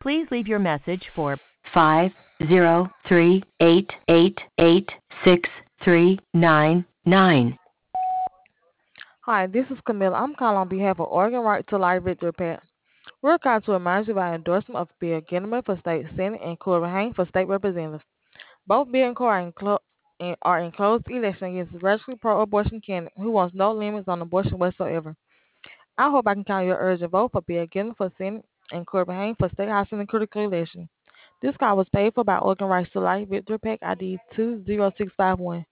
Please leave your message for 503-888-6399. Hi, this is Camilla. I'm calling on behalf of Oregon Right to Life Victory PAC. We're calling to remind you of our endorsement of Bill Ginneman for state senate and Corbin Hain for state representative. Both Bill and Cora are in closed election against the radically pro-abortion candidate who wants no limits on abortion whatsoever. I hope I can count your urgent vote for Bill Ginneman for senate and Corbin Hain for state house in the critical election. This call was paid for by Oregon Rights to Life Victory PAC ID 20651.